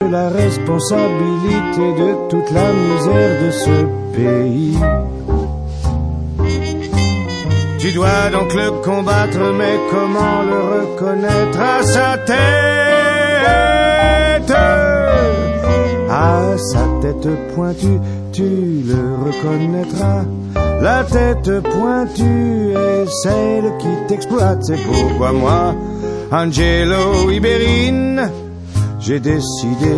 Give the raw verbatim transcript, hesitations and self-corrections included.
la responsabilité de toute la misère de ce pays. Tu dois donc le combattre, mais comment le reconnaître à sa tête? À sa tête pointue, tu le reconnaîtras. La tête pointue est celle qui t'exploite. C'est pourquoi moi, Angelo Iberine, j'ai décidé